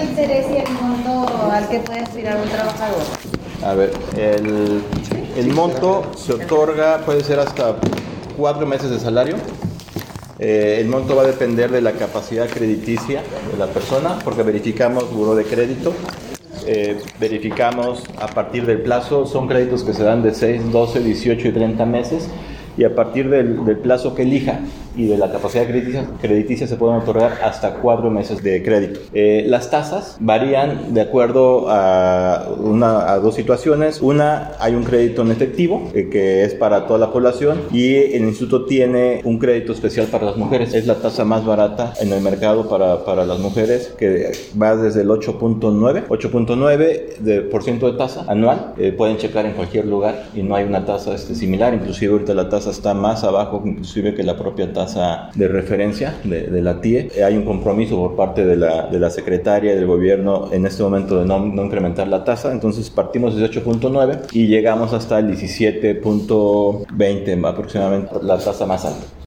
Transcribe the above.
interés y el monto al que puede aspirar un trabajador? A ver, el monto se otorga, puede ser hasta 4 meses de salario. El monto va a depender de la capacidad crediticia de la persona, porque verificamos buró de crédito, verificamos a partir del plazo, son créditos que se dan de 6, 12, 18 y 30 meses, y a partir del plazo que elija y de la capacidad crediticia se pueden otorgar hasta 4 meses de crédito. Las tasas varían de acuerdo a dos situaciones. Una, hay un crédito en efectivo que es para toda la población, y el instituto tiene un crédito especial para las mujeres. Es la tasa más barata en el mercado para las mujeres, que va desde el 8.9% de tasa anual. Pueden checar en cualquier lugar y no hay una tasa similar. Inclusive ahorita la tasa está más abajo inclusive que la propia tasa de referencia de la TIE. Hay un compromiso por parte de la secretaria y del gobierno en este momento de no incrementar la tasa. Entonces partimos desde 8.9 y llegamos hasta el 17.20 aproximadamente, la tasa más alta.